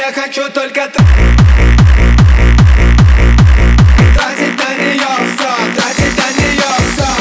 я хочу только ты. Тратить на нее все, тратить на нее все.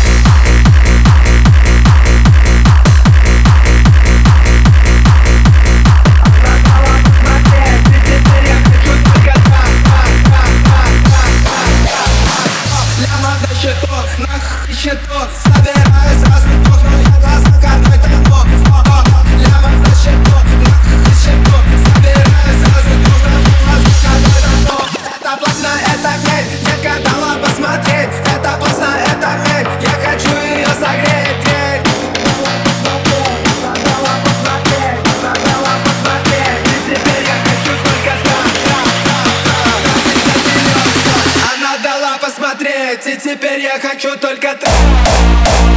Счету, собираю сразу двух, но я глаза какой того. Лямов на счету, счету, собираю сразу двух, но я глаза какой того. Это поздно, это грязь, детка дала посмотреть. Это поздно, это грязь, я хочу ее согреть. Теперь я хочу только она дала посмотреть, и теперь я хочу только ты.